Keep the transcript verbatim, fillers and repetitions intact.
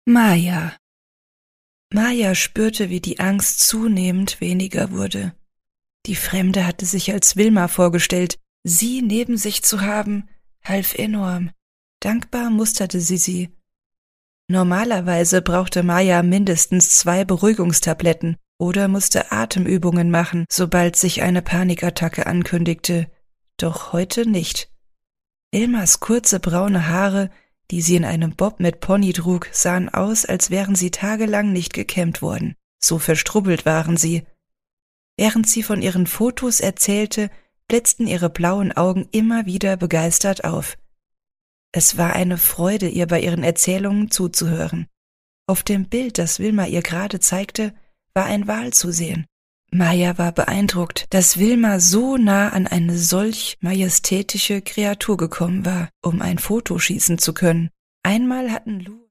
Maja. Maja spürte, wie die Angst zunehmend weniger wurde. Die Fremde hatte sich als Wilma vorgestellt. Sie neben sich zu haben, half enorm. Dankbar musterte sie sie. Normalerweise brauchte Maja mindestens zwei Beruhigungstabletten oder musste Atemübungen machen, sobald sich eine Panikattacke ankündigte. Doch heute nicht. Wilmas kurze braune Haare, die sie in einem Bob mit Pony trug, sahen aus, als wären sie tagelang nicht gekämmt worden. So verstrubbelt waren sie. Während sie von ihren Fotos erzählte, blitzten ihre blauen Augen immer wieder begeistert auf. Es war eine Freude, ihr bei ihren Erzählungen zuzuhören. Auf dem Bild, das Wilma ihr gerade zeigte, war ein Wal zu sehen. Maja war beeindruckt, dass Wilma so nah an eine solch majestätische Kreatur gekommen war, um ein Foto schießen zu können. Einmal hatten Lou